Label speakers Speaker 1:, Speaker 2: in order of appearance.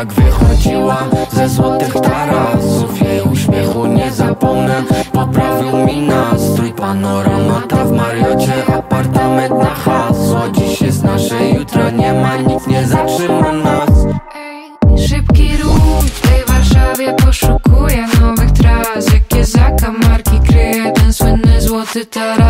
Speaker 1: jak wychodziła ze złotych tarasów. Jej uśmiechu nie zapomnę, poprawił mi nastrój. Panoramata w Mariocie, apartament na hasło. Dziś jest nasze, jutra nie ma, nic nie zatrzyma nas.
Speaker 2: Szybki ruch w tej Warszawie, poszukuję nowych tras. Jakie zakamarki kryje ten słynny złoty taras.